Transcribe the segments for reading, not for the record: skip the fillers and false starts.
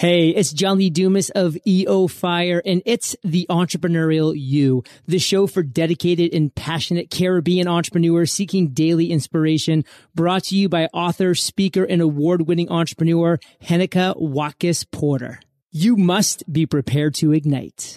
Hey, it's John Lee Dumas of EO Fire, and it's The Entrepreneurial You, the show for dedicated and passionate Caribbean entrepreneurs seeking daily inspiration, brought to you by author, speaker, and award-winning entrepreneur, Heneka Watkis Porter. You must be prepared to ignite.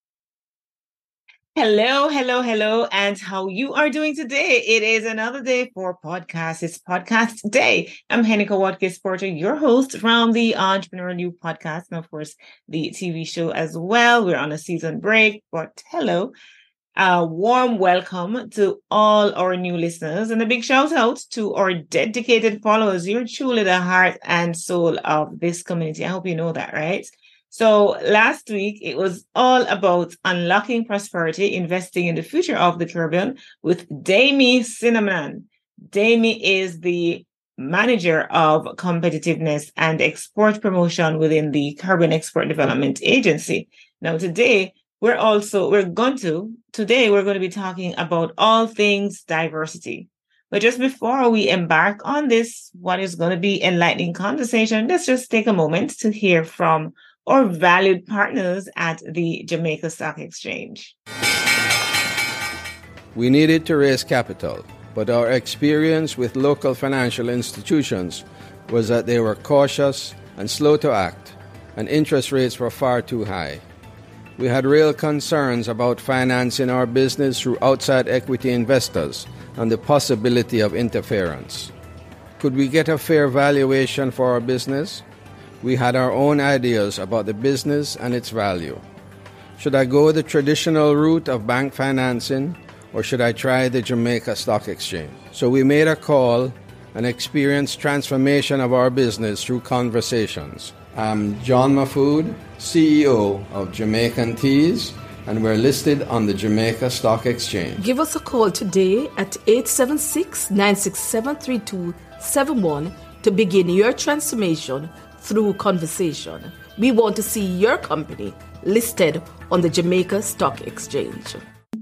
Hello, and how you are doing today? It is another day for podcast. It's podcast day. I'm Heneka Watkis Porter, your host from the Entrepreneurial You podcast, and of course, the TV show as well. We're on a season break, but hello. A warm welcome to all our new listeners and a big shout out to our dedicated followers. You're truly the heart and soul of this community. I hope you know that, right? So last week, it was all about unlocking prosperity, investing in the future of the Caribbean with Damie Cinnamon. Damie is the manager of competitiveness and export promotion within the Caribbean Export Development Agency. Now, today, we're going to be talking about all things diversity. But just before we embark on this, what is going to be enlightening conversation, let's just take a moment to hear from our valued partners at the Jamaica Stock Exchange. We needed to raise capital, but our experience with local financial institutions was that they were cautious and slow to act, and interest rates were far too high. We had real concerns about financing our business through outside equity investors and the possibility of interference. Could we get a fair valuation for our business? We had our own ideas about the business and its value. Should I go the traditional route of bank financing, or should I try the Jamaica Stock Exchange? So we made a call and experienced transformation of our business through conversations. I'm John Mahfood, CEO of Jamaican Teas, and we're listed on the Jamaica Stock Exchange. Give us a call today at 876-967-3271 to begin your transformation through conversation. We want to see your company listed on the Jamaica Stock Exchange.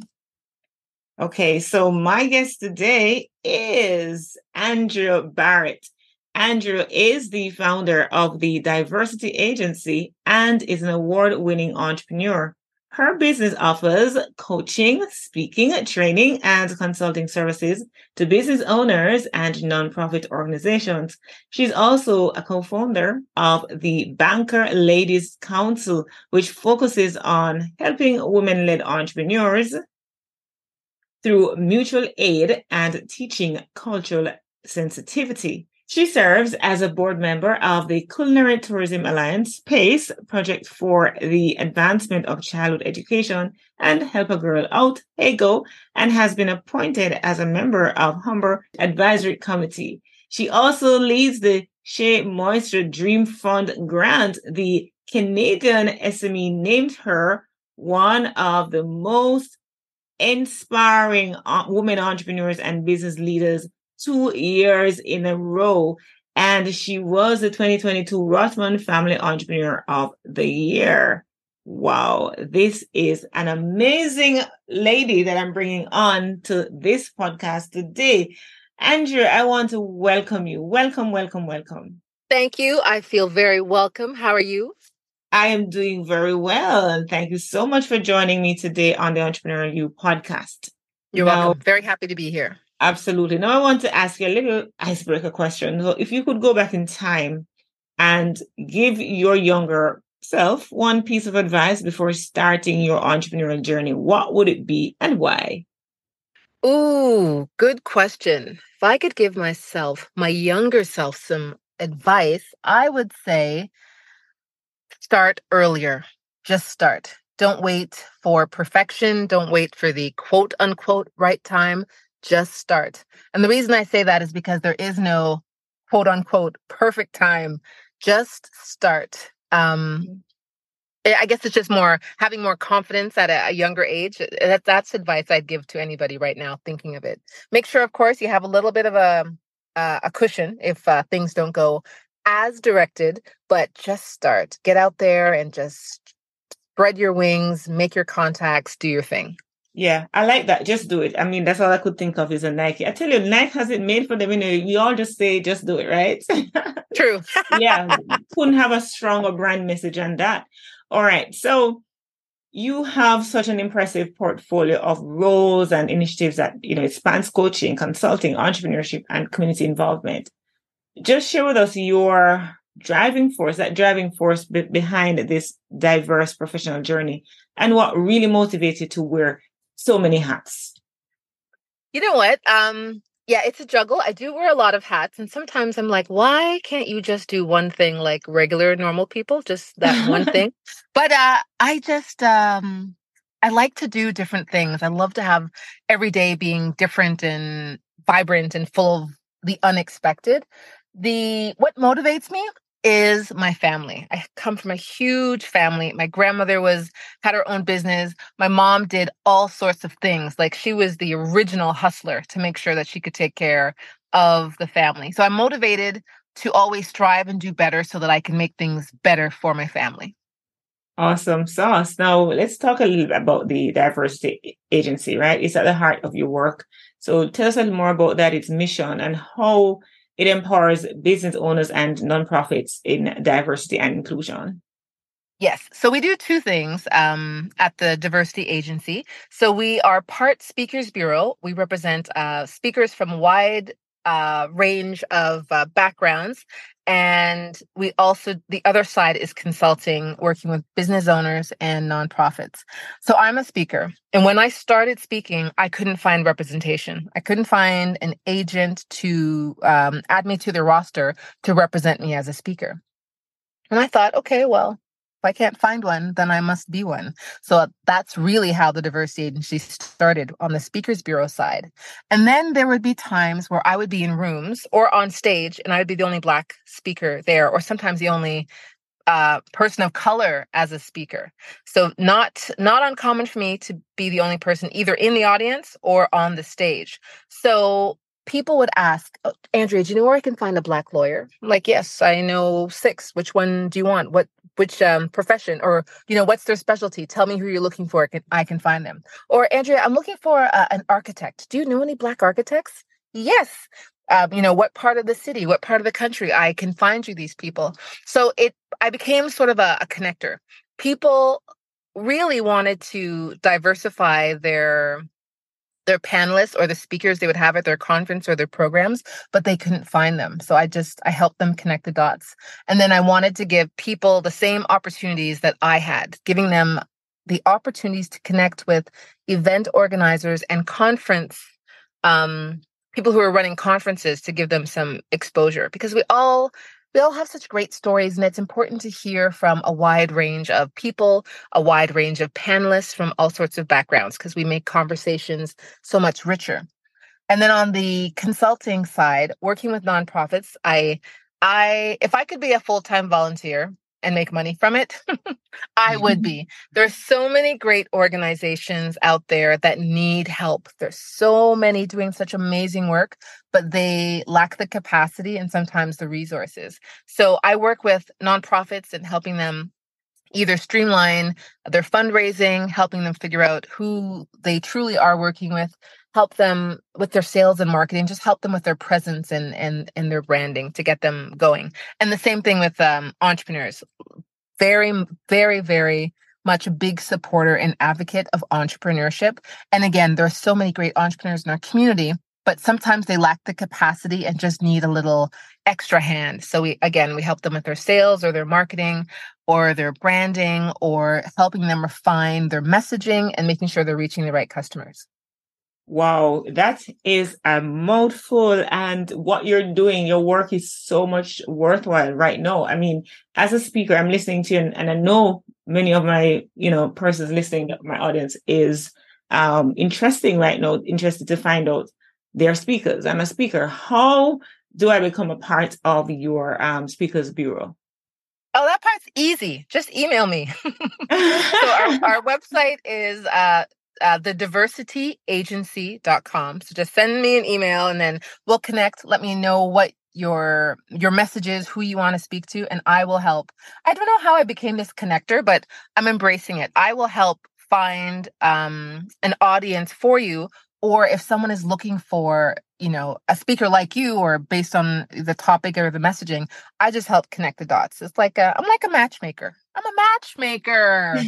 Okay, so my guest today is Andrea Barrett. Andrea is the founder of the Diversity Agency and is an award-winning entrepreneur. Her business offers coaching, speaking, training, and consulting services to business owners and nonprofit organizations. She's also a co-founder of the Banker Ladies Council, which focuses on helping women-led entrepreneurs through mutual aid and teaching cultural sensitivity. She serves as a board member of the Culinary Tourism Alliance PACE project for the advancement of childhood education and Help a Girl Out, HEGO, and has been appointed as a member of Humber Advisory Committee. She also leads the Shea Moisture Dream Fund grant. The Canadian SME named her one of the most inspiring women entrepreneurs and business leaders 2 years in a row. And she was the 2022 Rothman Family Entrepreneur of the Year. Wow, this is an amazing lady that I'm bringing on to this podcast today. Andrea, I want to welcome you. Welcome. Thank you. I feel very welcome. How are you? I am doing very well. And thank you so much for joining me today on the Entrepreneurial You podcast. You're welcome. Very happy to be here. Absolutely. Now, I want to ask you a little icebreaker question. So if you could go back in time and give your younger self one piece of advice before starting your entrepreneurial journey, what would it be and why? Ooh, good question. If I could give my younger self, some advice, I would say start earlier. Just start. Don't wait for perfection. Don't wait for the quote unquote right time. Just start. And the reason I say that is because there is no quote unquote perfect time. Just start. I guess it's just having more confidence at a younger age. That's advice I'd give to anybody right now thinking of it. Make sure, of course, you have a little bit of a cushion if things don't go as directed, but just start. Get out there and just spread your wings, make your contacts, do your thing. Yeah, I like that. Just do it. I mean, that's all I could think of is a Nike. I tell you, Nike has it made for them. We all just say, just do it, right? True. Yeah, couldn't have a stronger brand message than that. All right. So you have such an impressive portfolio of roles and initiatives that, it spans coaching, consulting, entrepreneurship, and community involvement. Just share with us your driving force behind this diverse professional journey, and what really motivates you to wear so many hats. You know what? Yeah, it's a juggle. I do wear a lot of hats, and sometimes I'm like, why can't you just do one thing like regular, normal people? Just that one thing. But I just, I like to do different things. I love to have every day being different and vibrant and full of the unexpected. What motivates me is my family. I come from a huge family. My grandmother had her own business. My mom did all sorts of things. Like, she was the original hustler to make sure that she could take care of the family. So I'm motivated to always strive and do better so that I can make things better for my family. Awesome sauce. Now let's talk a little bit about the diversity agency, right? It's at the heart of your work. So tell us a little more about that, its mission, and how it empowers business owners and nonprofits in diversity and inclusion. Yes. So we do two things at the diversity agency. So we are part Speakers Bureau. We represent speakers from a wide range of backgrounds. And we also, the other side is consulting, working with business owners and nonprofits. So I'm a speaker. And when I started speaking, I couldn't find representation. I couldn't find an agent to add me to their roster to represent me as a speaker. And I thought, okay, well, if I can't find one, then I must be one. So that's really how the diversity agency started, on the Speakers Bureau side. And then there would be times where I would be in rooms or on stage, and I would be the only Black speaker there, or sometimes the only person of color as a speaker. So not uncommon for me to be the only person either in the audience or on the stage. So people would ask, oh, Andrea, do you know where I can find a Black lawyer? I'm like, yes, I know 6. Which one do you want? Which profession, or, what's their specialty? Tell me who you're looking for. I can find them. Or, Andrea, I'm looking for an architect. Do you know any Black architects? Yes. What part of the city, what part of the country? I can find you these people. So I became sort of a connector. People really wanted to diversify their panelists or the speakers they would have at their conference or their programs, but they couldn't find them. So I helped them connect the dots. And then I wanted to give people the same opportunities that I had, giving them the opportunities to connect with event organizers and conference people who are running conferences, to give them some exposure, because we all have such great stories, and it's important to hear from a wide range of people, a wide range of panelists from all sorts of backgrounds, because we make conversations so much richer. And then on the consulting side, working with nonprofits, if I could be a full-time volunteer and make money from it, I would be. There's so many great organizations out there that need help. There's so many doing such amazing work, but they lack the capacity and sometimes the resources. So I work with nonprofits and helping them either streamline their fundraising, helping them figure out who they truly are working with, help them with their sales and marketing, just help them with their presence and their branding to get them going. And the same thing with entrepreneurs. Very, very, very much a big supporter and advocate of entrepreneurship. And again, there are so many great entrepreneurs in our community, but sometimes they lack the capacity and just need a little extra hand. So we help them with their sales or their marketing or their branding, or helping them refine their messaging and making sure they're reaching the right customers. Wow, that is a mouthful. And what you're doing, your work is so much worthwhile right now. I mean, as a speaker, I'm listening to you, and I know many of my, persons listening, my audience is interested to find out their speakers. I'm a speaker. How do I become a part of your Speakers Bureau? Oh, that part's easy. Just email me. So our website is thediversityagency.com. So just send me an email and then we'll connect. Let me know what your message is, who you want to speak to, and I will help. I don't know how I became this connector, but I'm embracing it. I will help find an audience for you, or if someone is looking for, a speaker like you, or based on the topic or the messaging, I just help connect the dots. It's like I'm like a matchmaker. I'm a matchmaker.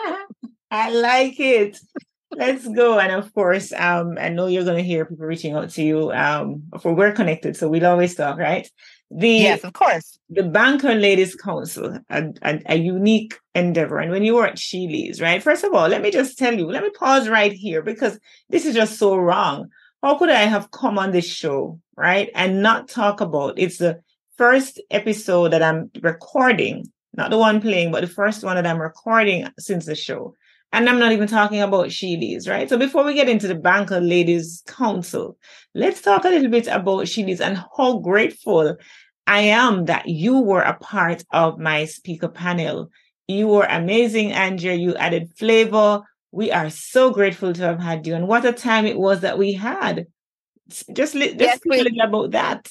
I like it. Let's go. And of course, I know you're going to hear people reaching out to you. For we're connected, so we'll always talk, right? Yes, of course. The Banker Ladies Council, a unique endeavor. And when you were at Sheely's, right? First of all, let me just tell you, let me pause right here, because this is just so wrong. How could I have come on this show, right, and not talk about, it's the first episode that I'm recording, not the one playing, but the first one that I'm recording since the show. And I'm not even talking about Sheely's, right? So before we get into the Banker Ladies Council, let's talk a little bit about Sheely's and how grateful I am that you were a part of my speaker panel. You were amazing, Andrea. You added flavor. We are so grateful to have had you. And what a time it was that we had. Just speak a little about that.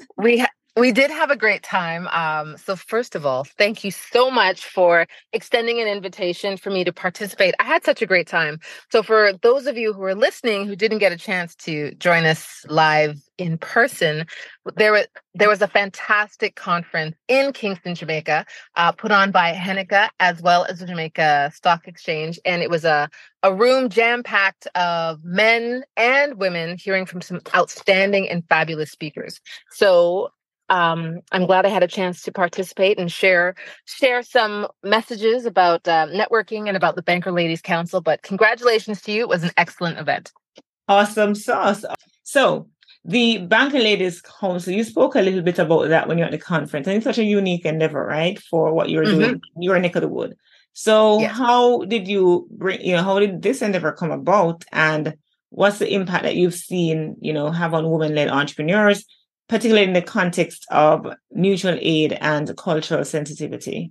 We did have a great time. So first of all, thank you so much for extending an invitation for me to participate. I had such a great time. So for those of you who are listening who didn't get a chance to join us live in person, there was a fantastic conference in Kingston, Jamaica, put on by Henniker as well as the Jamaica Stock Exchange. And it was a room jam-packed of men and women hearing from some outstanding and fabulous speakers. So I'm glad I had a chance to participate and share some messages about networking and about the Banker Ladies Council. But congratulations to you. It was an excellent event. Awesome sauce. So the Banker Ladies Council, you spoke a little bit about that when you're at the conference. And it's such a unique endeavor, right, for what you're doing, your neck of the wood. So how did you how did this endeavor come about? And what's the impact that you've seen, have on women-led entrepreneurs, particularly in the context of mutual aid and cultural sensitivity?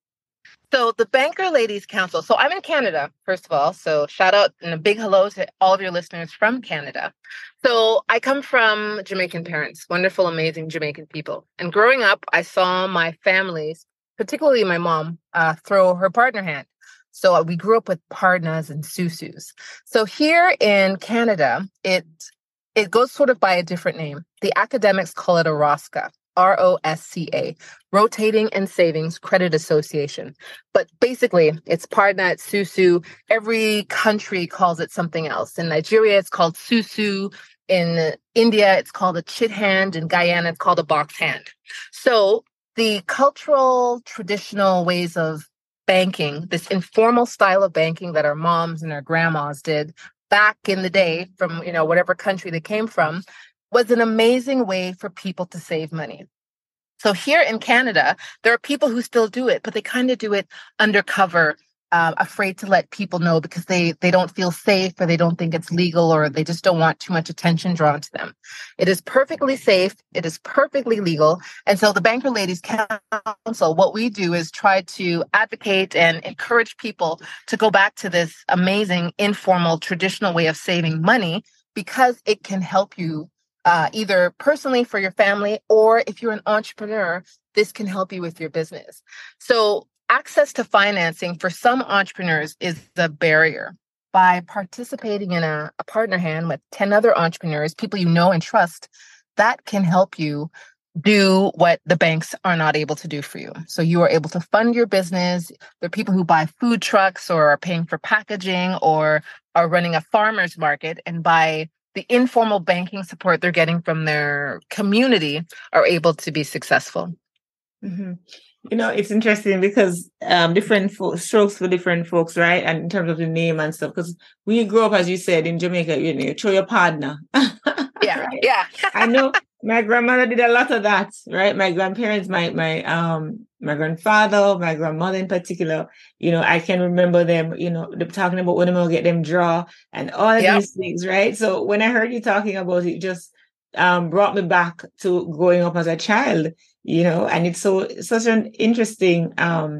So the Banker Ladies Council. So I'm in Canada, first of all. So shout out and a big hello to all of your listeners from Canada. So I come from Jamaican parents, wonderful, amazing Jamaican people. And growing up, I saw my families, particularly my mom, throw her partner hand. So we grew up with pardnas and susus. So here in Canada, it goes sort of by a different name. The academics call it a ROSCA, ROSCA, Rotating and Savings Credit Association. But basically, it's pardna, it's susu. Every country calls it something else. In Nigeria, it's called susu. In India, it's called a chit hand. In Guyana, it's called a box hand. So the cultural, traditional ways of banking, this informal style of banking that our moms and our grandmas did back in the day from, whatever country they came from, was an amazing way for people to save money. So here in Canada, there are people who still do it, but they kind of do it undercover, afraid to let people know because they don't feel safe, or they don't think it's legal, or they just don't want too much attention drawn to them. It is perfectly safe. It is perfectly legal. And so the Banker Ladies Council, what we do is try to advocate and encourage people to go back to this amazing, informal, traditional way of saving money, because it can help you either personally for your family, or if you're an entrepreneur, this can help you with your business. So access to financing for some entrepreneurs is the barrier. By participating in a partner hand with 10 other entrepreneurs, people you know and trust, that can help you do what the banks are not able to do for you. So you are able to fund your business. There are people who buy food trucks, or are paying for packaging, or are running a farmer's market, and by the informal banking support they're getting from their community, are able to be successful. Mm-hmm. It's interesting because different strokes for different folks, right? And in terms of the name and stuff, because we grew up, as you said, in Jamaica, you throw your partner. Yeah, right? yeah. I know my grandmother did a lot of that, right? My grandparents, my grandfather, my grandmother in particular, I can remember them, talking about when I'm going to get them draw and all of these things, right? So when I heard you talking about it, just brought me back to growing up as a child, and it's such an interesting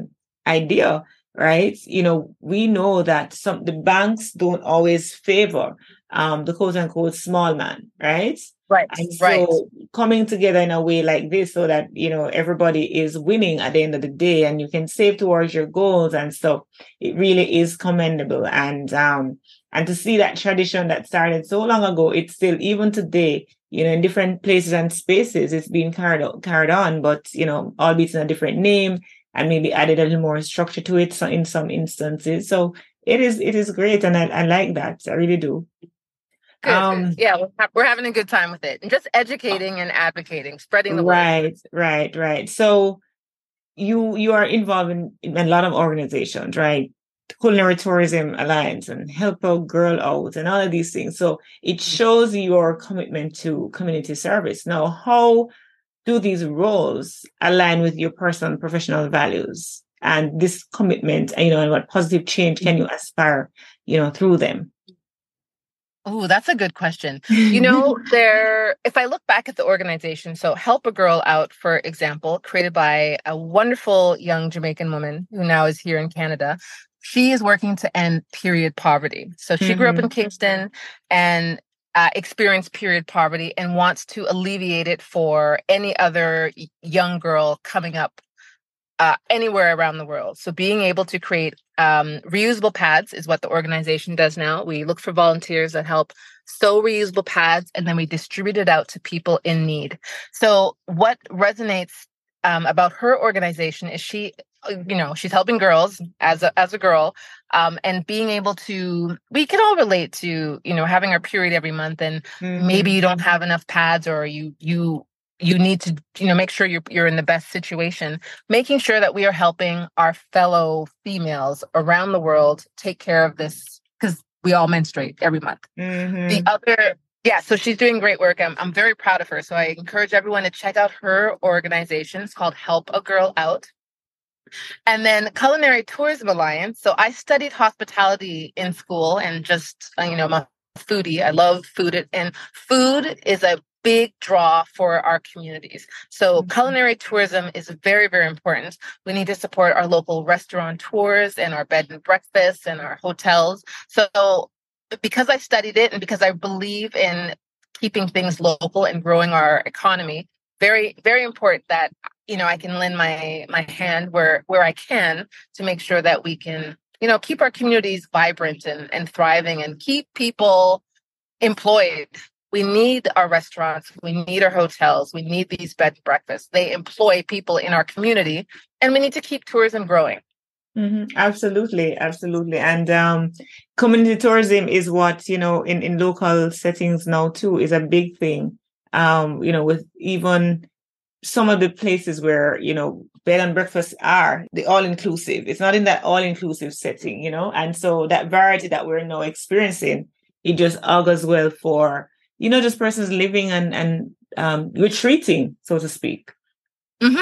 idea, right? We know that the banks don't always favor the quote unquote small man, right? Right. And Right. so coming together in a way like this so that, everybody is winning at the end of the day and you can save towards your goals and stuff, it really is commendable. And to see that tradition that started so long ago, it's still, even today, in different places and spaces, it's being carried on, but, albeit in a different name and maybe added a little more structure to it in some instances. So it is great. And I like that. I really do. Good. Yeah, we're having a good time with it and just educating and advocating, spreading the word. Right. So you are involved in a lot of organizations, right? Culinary Tourism Alliance and Help a Girl Out and all of these things. So it shows your commitment to community service. Now, how do these roles align with your personal and professional values and this commitment, and what positive change can you aspire, through them? Oh, that's a good question. If I look back at the organization, so Help a Girl Out, for example, created by a wonderful young Jamaican woman who now is here in Canada. She is working to end period poverty. So she grew up in Kingston and experienced period poverty and wants to alleviate it for any other young girl coming up anywhere around the world. So being able to create reusable pads is what the organization does now. We look for volunteers that help sew reusable pads, and then we distribute it out to people in need. So what resonates about her organization is she's helping girls as a girl, and being able to, we can all relate to, having our period every month, and maybe you don't have enough pads, or you need to, make sure you're in the best situation, making sure that we are helping our fellow females around the world take care of this, because we all menstruate every month. So she's doing great work. I'm very proud of her. So I encourage everyone to check out her organization. It's called Help a Girl Out. And then Culinary Tourism Alliance. So I studied hospitality in school and just, I'm a foodie. I love food, and food is a big draw for our communities. So culinary tourism is very, very important. We need to support our local restaurateurs and our bed and breakfasts and our hotels. So because I studied it and because I believe in keeping things local and growing our economy, very, very important that, I can lend my hand where I can to make sure that we can, keep our communities vibrant and thriving and keep people employed. We need our restaurants. We need our hotels. We need these bed and breakfasts. They employ people in our community, and we need to keep tourism growing. Absolutely. And community tourism is what, in local settings now too, is a big thing. With even some of the places where, bed and breakfasts are the all-inclusive. It's not in that all-inclusive setting, and so that variety that we're now experiencing, it just augurs well for, just persons living and retreating, so to speak. All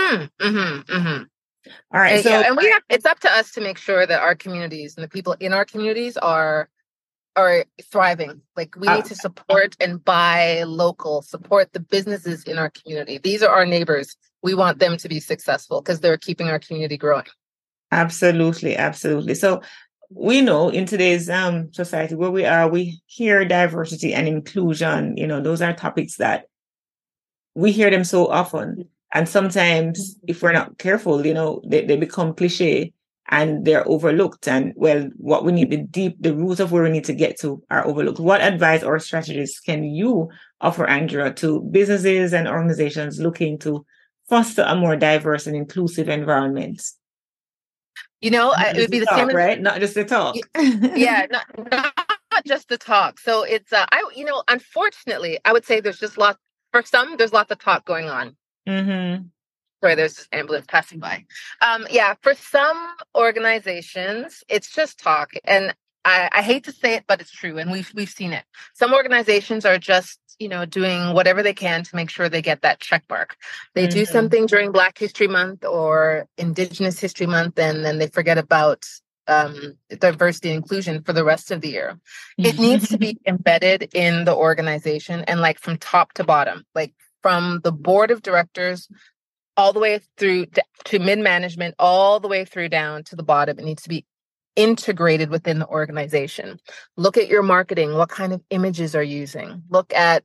right. It's up to us to make sure that our communities and the people in our communities are thriving. Like, we need to support and buy local, support the businesses in our community. These are our neighbors. We want them to be successful because they're keeping our community growing. Absolutely. So we know in today's society where we are, we hear diversity and inclusion. Those are topics that we hear them so often. And sometimes if we're not careful, they become cliche and they're overlooked. And what we need, the roots of where we need to get to are overlooked. What advice or strategies can you offer, Andrea, to businesses and organizations looking to foster a more diverse and inclusive environment? It would be the same, right? Not just the talk. Yeah, not just the talk. So it's, unfortunately, I would say there's just there's lots of talk going on. Sorry, there's this ambulance passing by. For some organizations, it's just talk. And I hate to say it, but it's true. And we've seen it. Some organizations are just, doing whatever they can to make sure they get that check mark. They do something during Black History Month or Indigenous History Month, and then they forget about diversity and inclusion for the rest of the year. It needs to be embedded in the organization, and like from top to bottom, like from the board of directors all the way through to mid-management, all the way through down to the bottom. It needs to be integrated within the organization. Look at your marketing. What kind of images are you using? Look at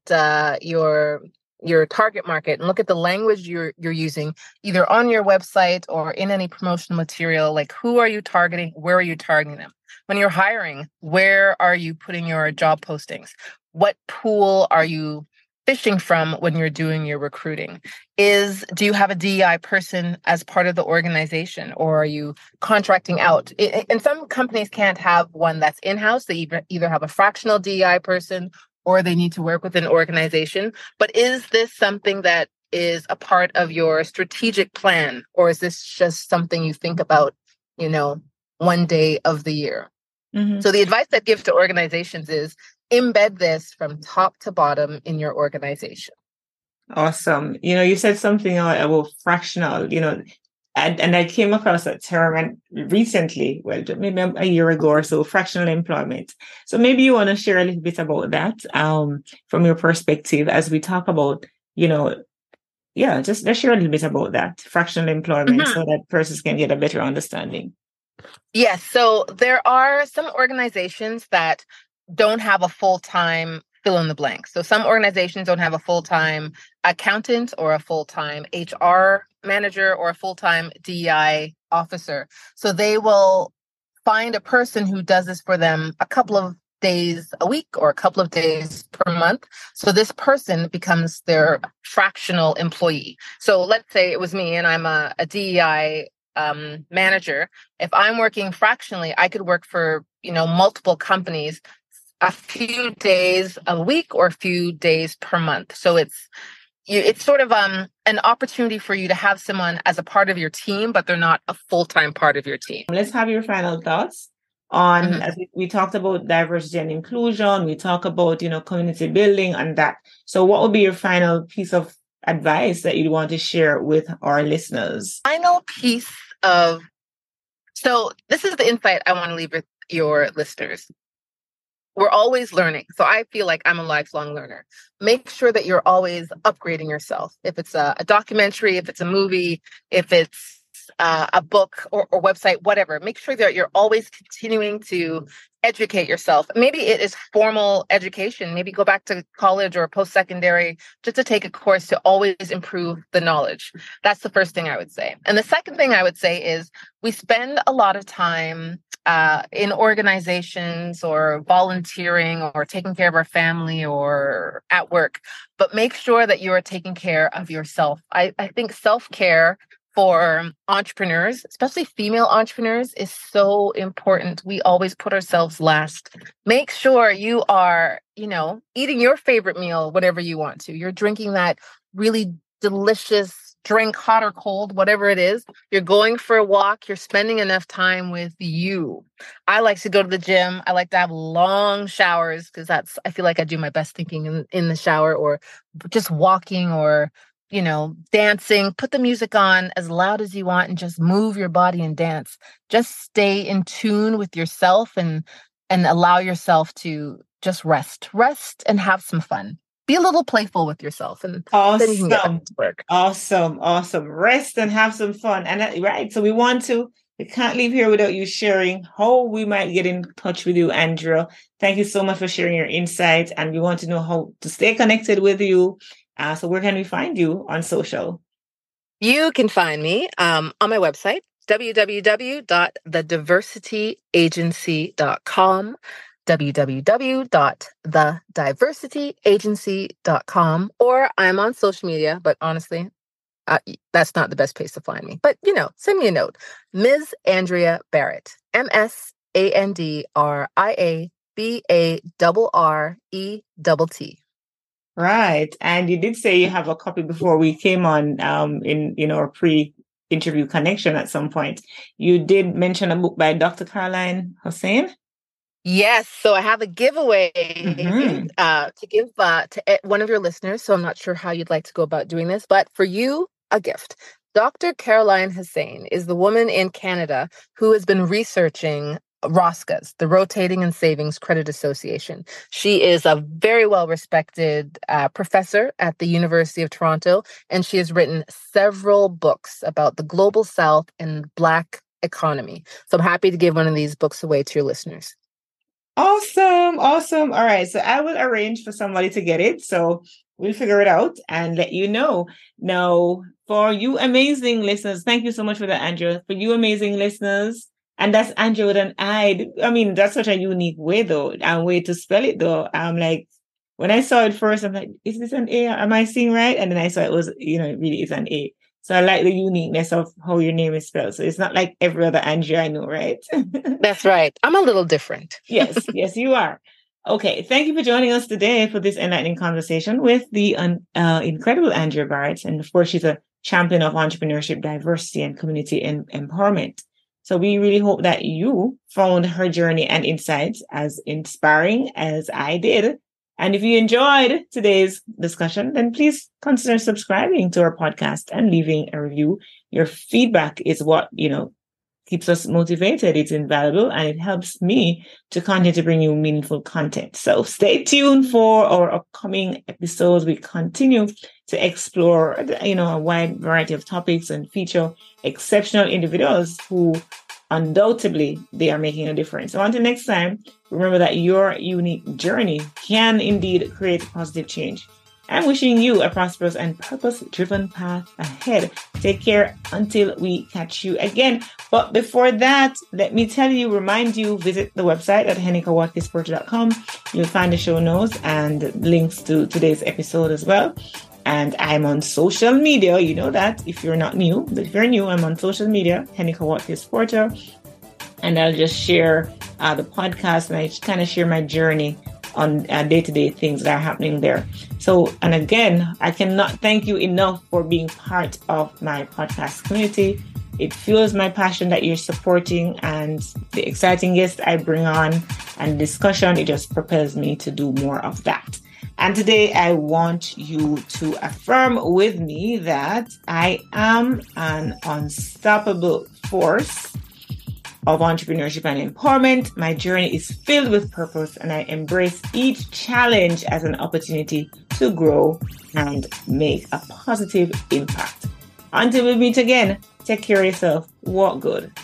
your target market and look at the language you're using either on your website or in any promotional material. Like, who are you targeting? Where are you targeting them? When you're hiring, where are you putting your job postings? What pool are you fishing from when you're doing your recruiting? Do you have a DEI person as part of the organization, or are you contracting out? And some companies can't have one that's in-house. They either have a fractional DEI person or they need to work with an organization. But is this something that is a part of your strategic plan, or is this just something you think about, one day of the year? Mm-hmm. So the advice I'd give to organizations is embed this from top to bottom in your organization. Awesome. You said something about fractional, and I came across that term recently, well, maybe a year ago or so, fractional employment. So maybe you want to share a little bit about that from your perspective as we talk about, just let's share a little bit about that, fractional employment, so that persons can get a better understanding. Yes. So there are some organizations that don't have a full-time fill in the blank. So some organizations don't have a full-time accountant or a full-time HR manager or a full-time DEI officer. So they will find a person who does this for them a couple of days a week or a couple of days per month. So this person becomes their fractional employee. So let's say it was me and I'm a DEI manager. If I'm working fractionally, I could work for, multiple companies a few days a week or a few days per month. So it's sort of an opportunity for you to have someone as a part of your team, but they're not a full-time part of your team. Let's have your final thoughts on, as we talked about diversity and inclusion, we talk about, community building and that. So what would be your final piece of advice that you'd want to share with our listeners? So this is the insight I want to leave with your listeners. We're always learning. So I feel like I'm a lifelong learner. Make sure that you're always upgrading yourself. If it's a documentary, if it's a movie, if it's a book or website, whatever, make sure that you're always continuing to educate yourself. Maybe it is formal education. Maybe go back to college or post-secondary just to take a course to always improve the knowledge. That's the first thing I would say. And the second thing I would say is we spend a lot of time in organizations or volunteering or taking care of our family or at work, but make sure that you are taking care of yourself. I think self-care for entrepreneurs, especially female entrepreneurs, is so important. We always put ourselves last. Make sure you are, eating your favorite meal whenever you want to. You're drinking that really delicious drink, hot or cold, whatever it is. You're going for a walk. You're spending enough time with you. I like to go to the gym. I like to have long showers because I feel like I do my best thinking in the shower, or just walking, or dancing. Put the music on as loud as you want and just move your body and dance. Just stay in tune with yourself and allow yourself to just rest and have some fun. Be a little playful with yourself, and then you can get back to work. Awesome. Rest and have some fun. And right. So we can't leave here without you sharing how we might get in touch with you, Andrea. Thank you so much for sharing your insights. And we want to know how to stay connected with you. So where can we find you on social? You can find me on my website, www.thediversityagency.com, www.thediversityagency.com, or I'm on social media, but honestly, that's not the best place to find me. But, send me a note. Ms. Andrea Barrett, MsAndreaBarrett. Right. And you did say you have a copy before we came on in our pre-interview connection at some point. You did mention a book by Dr. Caroline Hossain. Yes. So I have a giveaway to give to one of your listeners. So I'm not sure how you'd like to go about doing this, but for you, a gift. Dr. Caroline Hossain is the woman in Canada who has been researching ROSCAs, the Rotating and Savings Credit Association. She is a very well-respected professor at the University of Toronto, and she has written several books about the Global South and Black economy. So I'm happy to give one of these books away to your listeners. Awesome. All right. So I will arrange for somebody to get it. So we'll figure it out and let you know. Now, for you amazing listeners, thank you so much for that, Andrew. For you amazing listeners, and that's Andrew with an I. I mean, that's such a unique way, though, and way to spell it, though. I'm like, when I saw it first, I'm like, is this an A? Am I seeing right? And then I saw it was, it really is an A. So I like the uniqueness of how your name is spelled. So it's not like every other Andrew I know, right? That's right. I'm a little different. Yes, you are. Okay, thank you for joining us today for this enlightening conversation with the incredible Andrea Barrett. And of course, she's a champion of entrepreneurship, diversity, and community empowerment. So we really hope that you found her journey and insights as inspiring as I did. And if you enjoyed today's discussion, then please consider subscribing to our podcast and leaving a review. Your feedback is what, keeps us motivated. It's invaluable and it helps me to continue to bring you meaningful content. So stay tuned for our upcoming episodes. We continue to explore, a wide variety of topics and feature exceptional individuals who undoubtedly they are making a difference. So until next time, remember that your unique journey can indeed create positive change. I'm wishing you a prosperous and purpose-driven path ahead. Take care until we catch you again. But before that, let me remind you, visit the website at hennikawatkisporter.com. You'll find the show notes and links to today's episode as well. And I'm on social media. You know that if you're not new, but if you're new, I'm on social media, Hennika Watkins Porter. And I'll just share the podcast and I kind of share my journey on day-to-day things that are happening there. So, and again, I cannot thank you enough for being part of my podcast community. It fuels my passion that you're supporting, and the exciting guests I bring on and discussion, it just propels me to do more of that. And today I want you to affirm with me that I am an unstoppable force of entrepreneurship and empowerment. My journey is filled with purpose and I embrace each challenge as an opportunity to grow and make a positive impact. Until we meet again, take care of yourself. Walk good.